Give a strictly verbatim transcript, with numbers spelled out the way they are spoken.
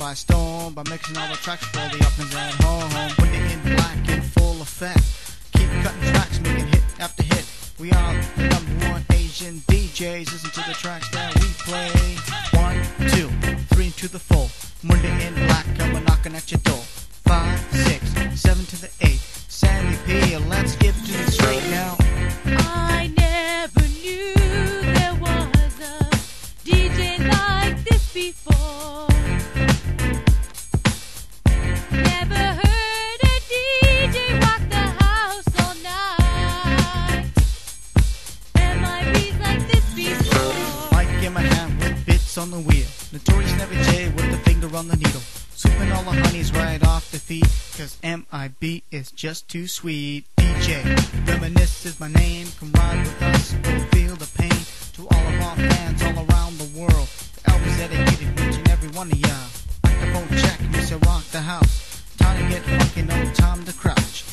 by storm by mixing all the tracks for the uppers at home. Putting it in black in full effect. Keep cutting tracks, making hit after hit. We are the number one Asian D Js. Listen to the tracks that we play. One, two, three to the four. Monday in black, I'm knocking at your door. Five, six, seven to the eight. Sandy P, let's get to it straight now. I never knew there was a D J like this before. Never heard a D J rock the house all night. M I B's like this before. Mic in my hand with bits on the wheel. Notorious Never J with the finger on the needle. Swooping all the honeys right off the feet. Cause M I B is just too sweet. D J, Reminisce is my name. Come ride with us, we'll feel the pain. To all of our fans all around the world. The album's dedicated each and every one of y'all. Microphone check, Mister Rock the House. Time to get funky, no time to crouch.